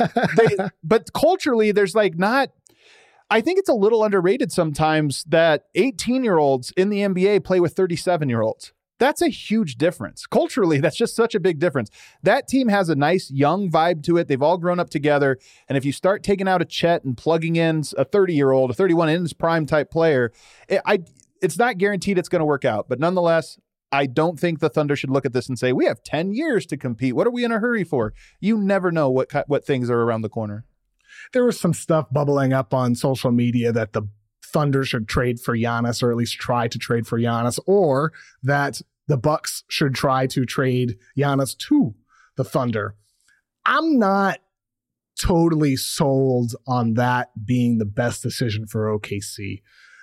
but culturally, there's like not, I think it's a little underrated sometimes that 18-year-olds in the NBA play with 37-year-olds. That's a huge difference. Culturally, that's just such a big difference. That team has a nice young vibe to it. They've all grown up together. And if you start taking out a Chet and plugging in a 30-year-old, a 31 in his prime type player, it's not guaranteed it's going to work out. But nonetheless, I don't think the Thunder should look at this and say, we have 10 years to compete. What are we in a hurry for? You never know what things are around the corner. There was some stuff bubbling up on social media that the Thunder should trade for Giannis, or at least try to trade for Giannis, or that the Bucks should try to trade Giannis to the Thunder. I'm not totally sold on that being the best decision for OKC.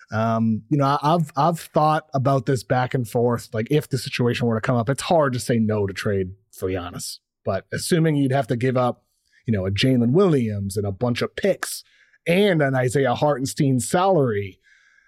I've thought about this back and forth. Like, if the situation were to come up, it's hard to say no to trade for Giannis. But assuming you'd have to give up, a Jalen Williams and a bunch of picks and an Isaiah Hartenstein salary,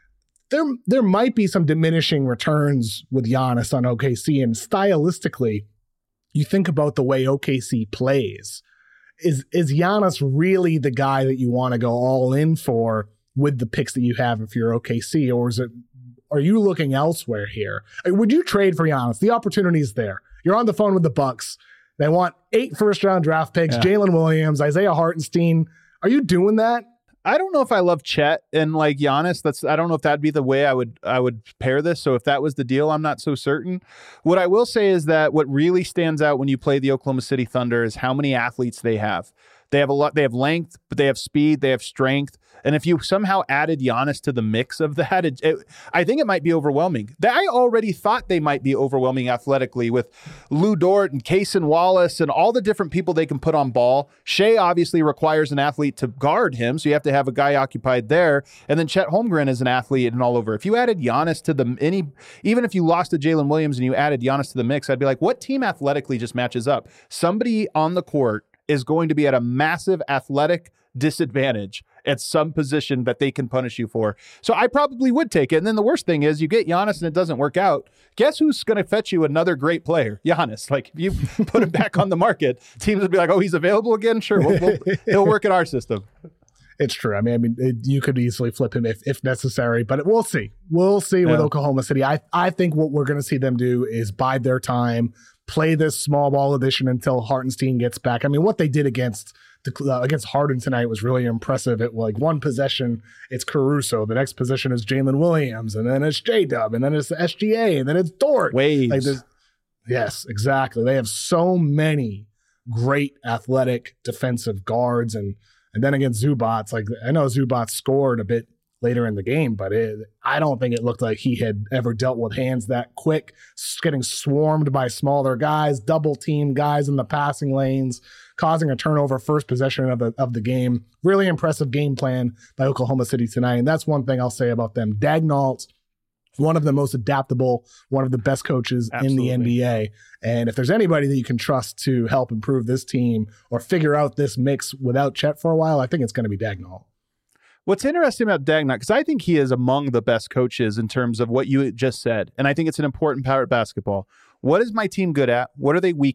there might be some diminishing returns with Giannis on OKC. And stylistically, you think about the way OKC plays. Is Giannis really the guy that you want to go all in for with the picks that you have if you're OKC, or are you looking elsewhere here? Would you trade for Giannis? The opportunity is there. You're on the phone with the Bucks. They want 8 first-round draft picks, Jalen Williams, Isaiah Hartenstein. Are you doing that? I don't know if I love Chet and like Giannis. I don't know if that'd be the way I would pair this. So if that was the deal, I'm not so certain. What I will say is that what really stands out when you play the Oklahoma City Thunder is how many athletes they have. They have a lot. They have length, but they have speed. They have strength. And if you somehow added Giannis to the mix of that, I think it might be overwhelming. I already thought they might be overwhelming athletically with Lou Dort and Cason Wallace and all the different people they can put on ball. Shea obviously requires an athlete to guard him, so you have to have a guy occupied there. And then Chet Holmgren is an athlete and all over. If you added Giannis to even if you lost to Jalen Williams and you added Giannis to the mix, I'd be like, what team athletically just matches up? Somebody on the court is going to be at a massive athletic disadvantage at some position that they can punish you for. So I probably would take it. And then the worst thing is you get Giannis and it doesn't work out. Guess who's going to fetch you another great player? Giannis. Like, if you put him back on the market, teams would be like, oh, he's available again? Sure, he'll work in our system. It's true. You could easily flip him if necessary, but we'll see. We'll see with Oklahoma City. I think what we're going to see them do is bide their time, play this small ball edition until Hartenstein gets back. What they did against Harden tonight was really impressive. It like one possession, it's Caruso. The next possession is Jalen Williams, and then it's J-Dub, and then it's SGA, and then it's Dort. Waves. Yes, exactly. They have so many great athletic defensive guards, and then against Zubats, like I know Zubats scored a bit later in the game, but I don't think it looked like he had ever dealt with hands that quick, getting swarmed by smaller guys, double team guys in the passing lanes, causing a turnover first possession of the game. Really impressive game plan by Oklahoma City tonight. And that's one thing I'll say about them. Daigneault, one of the most adaptable, one of the best coaches in the NBA. And if there's anybody that you can trust to help improve this team or figure out this mix without Chet for a while, I think it's going to be Daigneault. What's interesting about Daigneault, because I think he is among the best coaches in terms of what you just said, and I think it's an important part of basketball. What is my team good at? What are they weak at?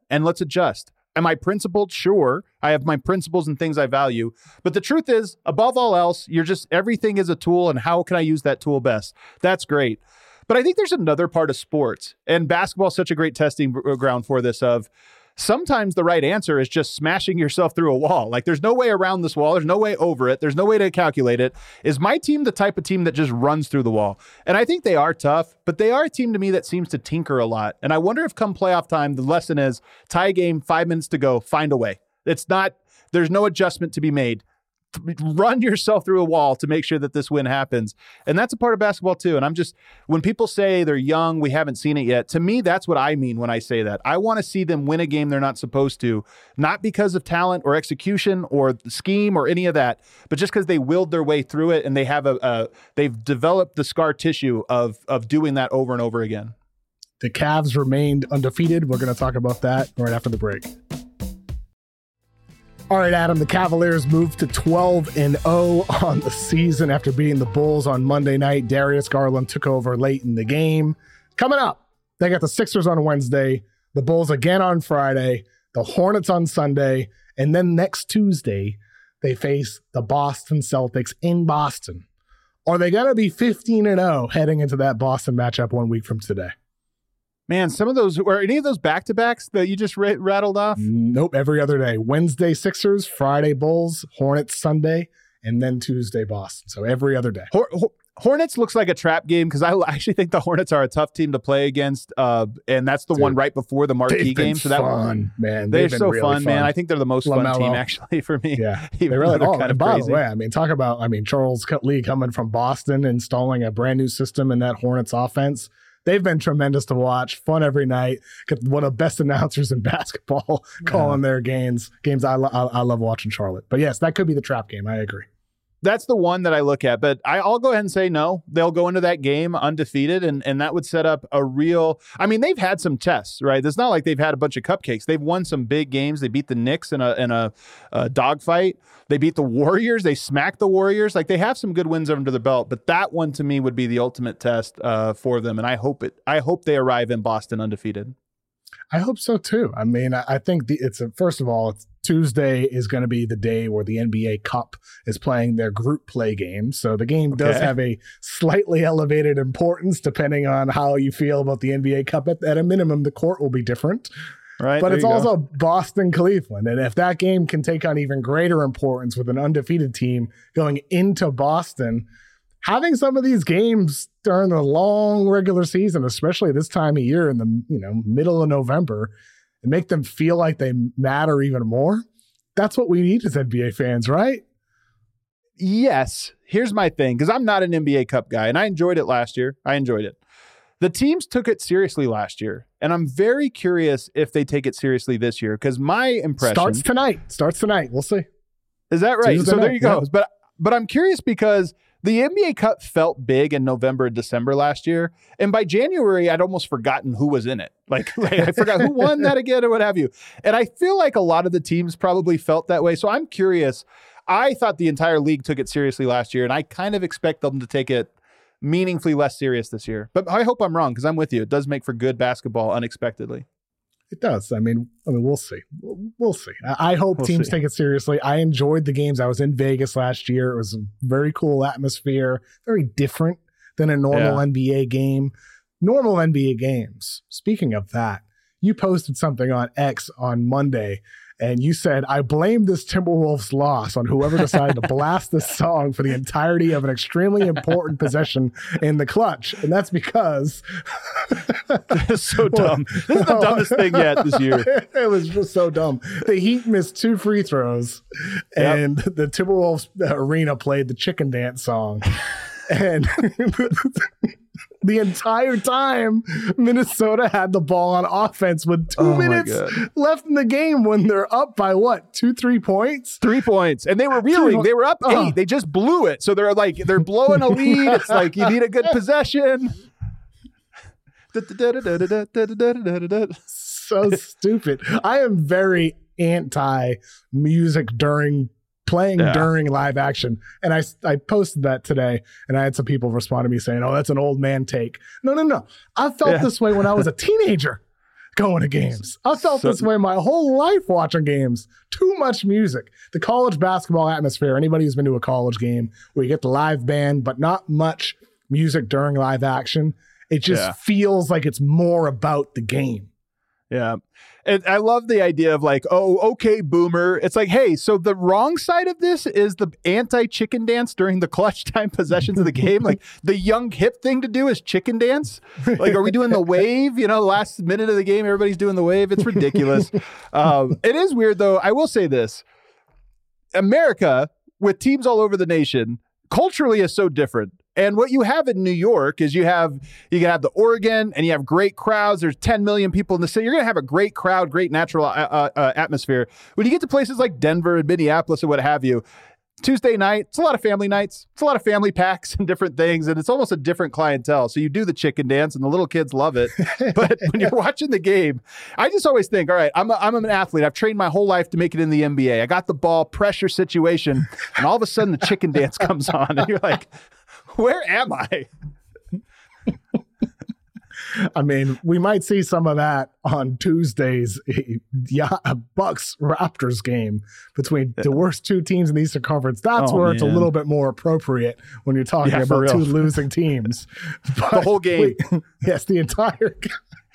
and let's adjust. Am I principled? Sure. I have my principles and things I value. But the truth is, above all else, everything is a tool, and how can I use that tool best? That's great. But I think there's another part of sports, and basketball is such a great testing ground for this, of sometimes the right answer is just smashing yourself through a wall. Like, there's no way around this wall. There's no way over it. There's no way to calculate it. Is my team the type of team that just runs through the wall? And I think they are tough, but they are a team to me that seems to tinker a lot. And I wonder if come playoff time, the lesson is tie game, 5 minutes to go, find a way. There's no adjustment to be made. Run yourself through a wall to make sure that this win happens. And that's a part of basketball too. And when people say they're young, we haven't seen it yet, to me, that's what I mean when I say that. I want to see them win a game they're not supposed to, not because of talent or execution or scheme or any of that, but just because they willed their way through it, and they have they've developed the scar tissue of doing that over and over again. The Cavs remained undefeated. We're going to talk about that right after the break. All right, Adam, the Cavaliers moved to 12-0 on the season after beating the Bulls on Monday night. Darius Garland took over late in the game. Coming up, they got the Sixers on Wednesday, the Bulls again on Friday, the Hornets on Sunday, and then next Tuesday, they face the Boston Celtics in Boston. Are they going to be 15-0 heading into that Boston matchup 1 week from today? Man, some of those, were any of those back-to-backs that you just rattled off? Nope, every other day. Wednesday, Sixers, Friday, Bulls, Hornets, Sunday, and then Tuesday, Boston. So every other day. Hornets looks like a trap game because I actually think the Hornets are a tough team to play against, and that's the one right before the marquee game. So that fun, man. They're so really fun, man. I think they're the most fun team actually for me. Yeah, they really are. And by the way, talk about Charles Lee coming from Boston, installing a brand new system in that Hornets offense. They've been tremendous to watch. Fun every night. Got one of the best announcers in basketball calling their games. I love watching Charlotte. But yes, that could be the trap game. I agree. That's the one that I look at, but I'll go ahead and say no. They'll go into that game undefeated, and that would set up a real... they've had some tests, right? It's not like they've had a bunch of cupcakes. They've won some big games. They beat the Knicks in a dogfight. They beat the Warriors. They smacked the Warriors. Like, they have some good wins under the belt, but that one to me would be the ultimate test for them, and I hope they arrive in Boston undefeated. I hope so too. I think first of all, Tuesday is going to be the day where the NBA Cup is playing their group play game. So the game does have a slightly elevated importance depending on how you feel about the NBA Cup. At a minimum, the court will be different. Right. But it's also Boston, Cleveland. And if that game can take on even greater importance with an undefeated team going into Boston, having some of these games during the long regular season, especially this time of year in the middle of November, and make them feel like they matter even more. That's what we need as NBA fans, right? Yes. Here's my thing, because I'm not an NBA Cup guy, and I enjoyed it last year. I enjoyed it. The teams took it seriously last year, and I'm very curious if they take it seriously this year, because my impression... Starts tonight. We'll see. Is that right? Tuesday so there night, you go. Yeah. But I'm curious because the NBA Cup felt big in November and December last year. And by January, I'd almost forgotten who was in it. Like I forgot who won that again or what have you. And I feel like a lot of the teams probably felt that way. So I'm curious. I thought the entire league took it seriously last year, and I kind of expect them to take it meaningfully less serious this year. But I hope I'm wrong, because I'm with you. It does make for good basketball unexpectedly. It does. We'll see. We'll see. I hope teams take it seriously. I enjoyed the games. I was in Vegas last year. It was a very cool atmosphere, very different than a normal NBA game. Normal NBA games. Speaking of that, you posted something on X on Monday, and you said, I blame this Timberwolves loss on whoever decided to blast this song for the entirety of an extremely important possession in the clutch. And that's because... That's so dumb. This is the dumbest thing yet this year. It was just so dumb. The Heat missed 2 free throws, and the Timberwolves arena played the chicken dance song. And the entire time, Minnesota had the ball on offense with 2 minutes left in the game when they're up by 2-3 points? 3 points. And they were reeling. They were up 8. They just blew it. So they're blowing a lead. It's like you need a good possession. So stupid. I am very anti-music during live action. And I posted that today, and I had some people respond to me saying, oh, that's an old man take. No. I felt this way when I was a teenager, going to games. I felt this way my whole life watching games. Too much music. The college basketball atmosphere, anybody who's been to a college game where you get the live band, but not much music during live action, it just feels like it's more about the game. Yeah. And I love the idea of like, oh, okay, boomer. It's like, hey, so the wrong side of this is the anti-chicken dance during the clutch time possessions of the game. Like the young hip thing to do is chicken dance. Like, are we doing the wave? Last minute of the game, everybody's doing the wave. It's ridiculous. It is weird, though. I will say this. America, with teams all over the nation, culturally is so different. And what you have in New York is you can have the Oregon and you have great crowds. There's 10 million people in the city. You're going to have a great crowd, great natural atmosphere. When you get to places like Denver and Minneapolis and what have you, Tuesday night, it's a lot of family nights. It's a lot of family packs and different things. And it's almost a different clientele. So you do the chicken dance and the little kids love it. But when you're watching the game, I just always think, all right, I'm an athlete. I've trained my whole life to make it in the NBA. I got the ball, pressure situation. And all of a sudden the chicken dance comes on and you're like, where am I? I mean, we might see some of that on Tuesday's Bucks Raptors game between the worst two teams in the Eastern Conference. That's where it's a little bit more appropriate when you're talking about two losing teams. But the whole game. Yes, the entire game.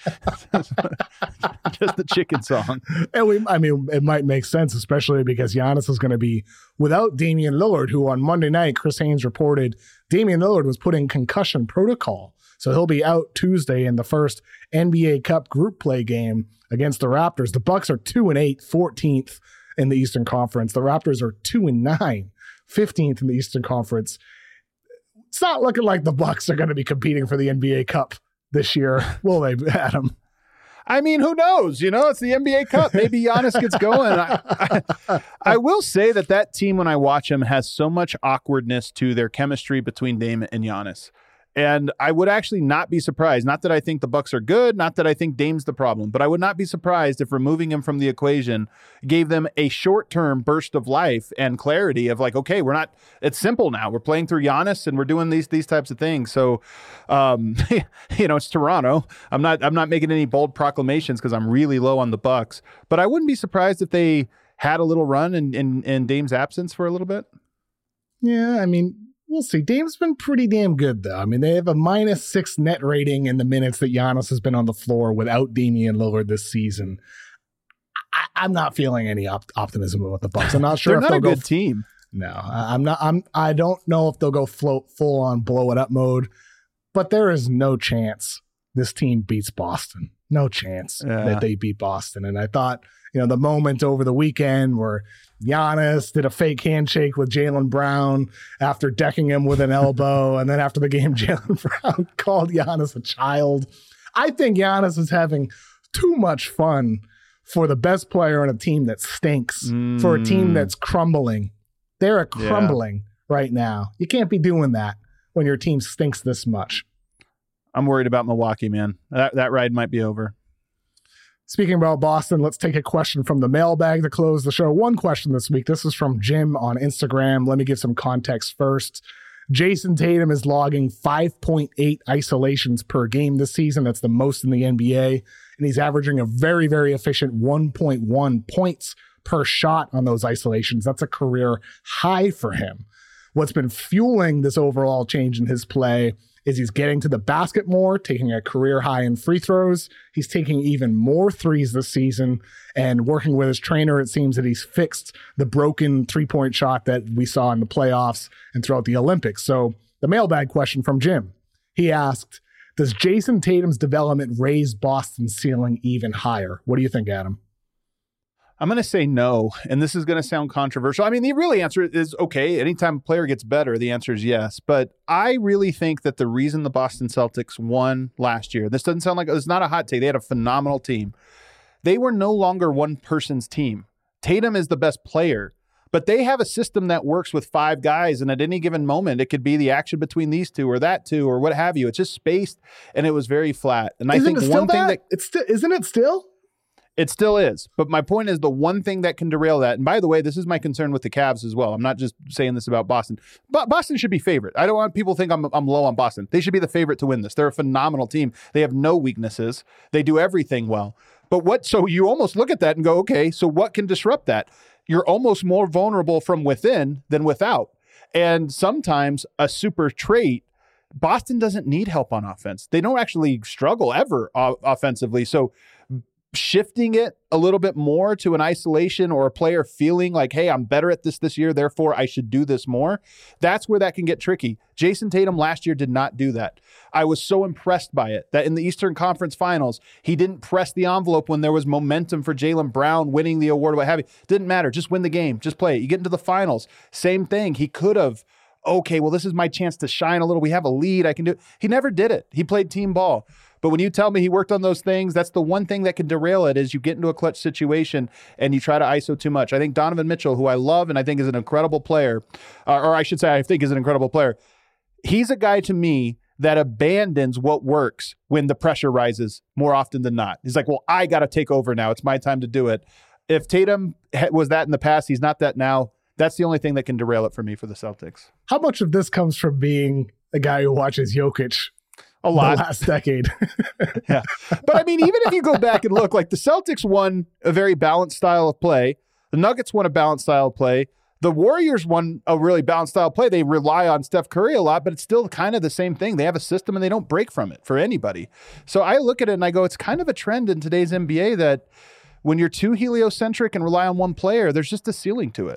Just the chicken song. And it might make sense, especially because Giannis is going to be without Damian Lillard, who on Monday night, Chris Haynes reported Damian Lillard was put in concussion protocol. So he'll be out Tuesday in the first NBA Cup group play game against the Raptors. The Bucks are 2-8, 14th in the Eastern Conference. The Raptors are 2-9, 15th in the Eastern Conference. It's not looking like the Bucks are going to be competing for the NBA Cup this year, will they, Adam? I mean, who knows? It's the NBA Cup. Maybe Giannis gets going. I will say that team, when I watch them, has so much awkwardness to their chemistry between Dame and Giannis. And I would actually not be surprised. Not that I think the Bucks are good, not that I think Dame's the problem, but I would not be surprised if removing him from the equation gave them a short-term burst of life and clarity of like, okay, it's simple now. We're playing through Giannis and we're doing these types of things. So, it's Toronto. I'm not making any bold proclamations because I'm really low on the Bucks, but I wouldn't be surprised if they had a little run in Dame's absence for a little bit. Yeah, I mean, we'll see. Dame's been pretty damn good, though. I mean, they have a -6 net rating in the minutes that Giannis has been on the floor without Damian Lillard this season. I'm not feeling any optimism about the Bucks. I'm not sure if they'll go. They're not a good team. No, I'm not. I don't know if they'll go full on blow it up mode, but there is no chance this team beats Boston. No chance that they beat Boston. And I thought, the moment over the weekend where Giannis did a fake handshake with Jaylen Brown after decking him with an elbow. And then after the game, Jaylen Brown called Giannis a child. I think Giannis is having too much fun for the best player on a team that stinks, for a team that's crumbling. They're crumbling right now. You can't be doing that when your team stinks this much. I'm worried about Milwaukee, man. That ride might be over. Speaking about Boston, let's take a question from the mailbag to close the show. One question this week. This is from Jim on Instagram. Let me give some context first. Jason Tatum is logging 5.8 isolations per game this season. That's the most in the NBA. And he's averaging a very, very efficient 1.1 points per shot on those isolations. That's a career high for him. What's been fueling this overall change in his play is he's getting to the basket more, taking a career high in free throws. He's taking even more threes this season, and working with his trainer, it seems that he's fixed the broken three-point shot that we saw in the playoffs and throughout the Olympics. So the mailbag question from Jim, he asked, does Jason Tatum's development raise Boston's ceiling even higher? What do you think, Adam? I'm going to say no, and this is going to sound controversial. I mean, the really answer is okay. Anytime a player gets better, the answer is yes. But I really think that the reason the Boston Celtics won last year, this doesn't sound like, it's not a hot take. They had a phenomenal team. They were no longer one person's team. Tatum is the best player, but they have a system that works with five guys, and at any given moment, it could be the action between these two or that two or what have you. It's just spaced, and it was very flat. And I think one thing that isn't it still? It still is. But my point is the one thing that can derail that, and by the way, this is my concern with the Cavs as well. I'm not just saying this about Boston. But Boston should be favorite. I don't want people to think I'm low on Boston. They should be the favorite to win this. They're a phenomenal team. They have no weaknesses. They do everything well. But so you almost look at that and go, okay, so what can disrupt that? You're almost more vulnerable from within than without. And sometimes a super trait, Boston doesn't need help on offense. They don't actually struggle ever offensively. So shifting it a little bit more to an isolation or a player feeling like, hey, I'm better at this year, therefore I should do this more. That's where that can get tricky. Jason Tatum last year did not do that. I was so impressed by it that in the Eastern Conference Finals, he didn't press the envelope when there was momentum for Jaylen Brown winning the award, what have you. Didn't matter. Just win the game. Just play it. You get into the finals. Same thing. He could have, okay, well, this is my chance to shine a little. We have a lead. I can do it. He never did it. He played team ball. But when you tell me he worked on those things, that's the one thing that can derail it is you get into a clutch situation and you try to ISO too much. I think Donovan Mitchell, who I love and I think is an incredible player, or I should say I think is an incredible player, he's a guy to me that abandons what works when the pressure rises more often than not. He's like, well, I got to take over now. It's my time to do it. If Tatum was that in the past, he's not that now. That's the only thing that can derail it for me for the Celtics. How much of this comes from being a guy who watches Jokic a lot the last decade? Yeah. But I mean, even if you go back and look, like the Celtics won a very balanced style of play. The Nuggets won a balanced style of play. The Warriors won a really balanced style of play. They rely on Steph Curry a lot, but it's still kind of the same thing. They have a system and they don't break from it for anybody. So I look at it and I go, it's kind of a trend in today's NBA that when you're too heliocentric and rely on one player, there's just a ceiling to it.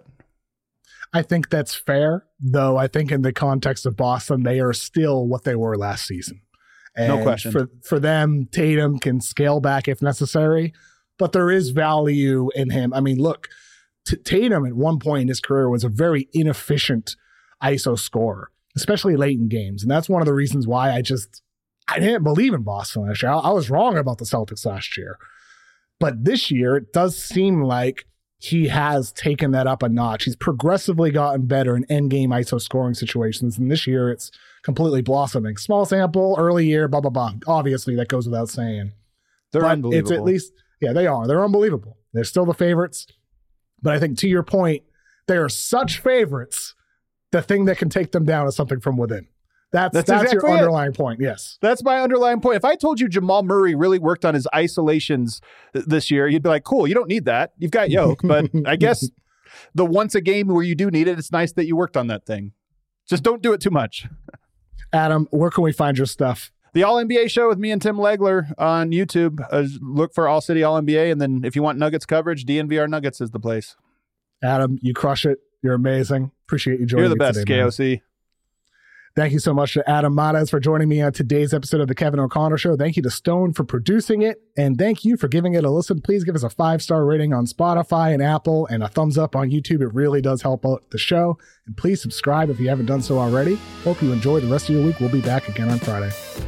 I think that's fair, though. I think in the context of Boston, they are still what they were last season. And no question. For them, Tatum can scale back if necessary, but there is value in him. I mean, look, Tatum at one point in his career was a very inefficient ISO scorer, especially late in games. And that's one of the reasons why I didn't believe in Boston last year. I was wrong about the Celtics last year. But this year, it does seem like he has taken that up a notch. He's progressively gotten better in endgame ISO scoring situations. And this year, it's completely blossoming. Small sample, early year, blah, blah, blah. Obviously, that goes without saying. They're unbelievable. It's at least, yeah, they are. They're unbelievable. They're still the favorites. But I think to your point, they are such favorites, the thing that can take them down is something from within. That's exactly your underlying point. Yes. That's my underlying point. If I told you Jamal Murray really worked on his isolations this year, you'd be like, cool, you don't need that. You've got Yoke. But I guess the once a game where you do need it, it's nice that you worked on that thing. Just don't do it too much. Adam, where can we find your stuff? The All-NBA Show with me and Tim Legler on YouTube. Look for All City All-NBA. And then if you want Nuggets coverage, DNVR Nuggets is the place. Adam, you crush it. You're amazing. Appreciate you joining me today. You're the best, KOC. Thank you so much to Adam Mares for joining me on today's episode of The Kevin O'Connor Show. Thank you to Stone for producing it. And thank you for giving it a listen. Please give us a 5-star rating on Spotify and Apple and a thumbs up on YouTube. It really does help out the show. And please subscribe if you haven't done so already. Hope you enjoy the rest of your week. We'll be back again on Friday.